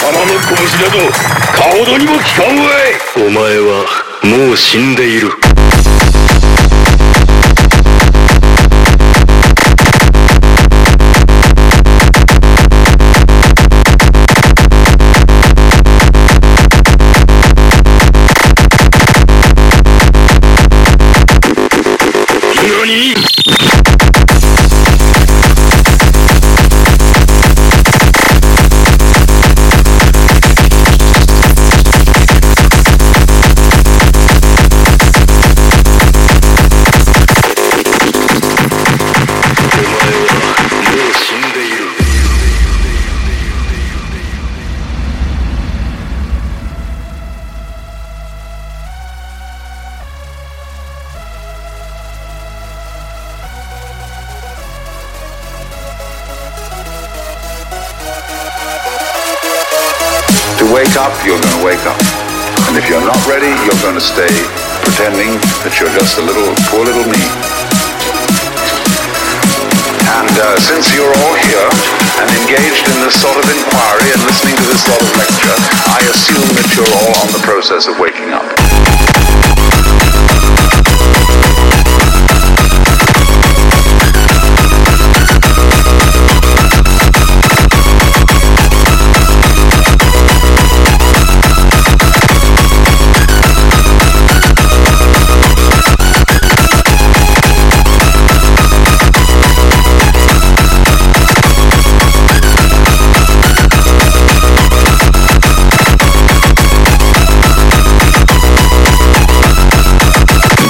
の拳などかほどにも効かんわい。 お前はもう死んでいる。 何？ To wake up, you're going to wake up. And if you're not ready, you're going to stay pretending that you're just a poor little me. And since you're all here and engaged in this sort of inquiry and listening to this sort of lecture, I assume that you're all on the process of waking up.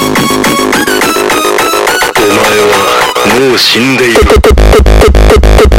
もう死んでいる。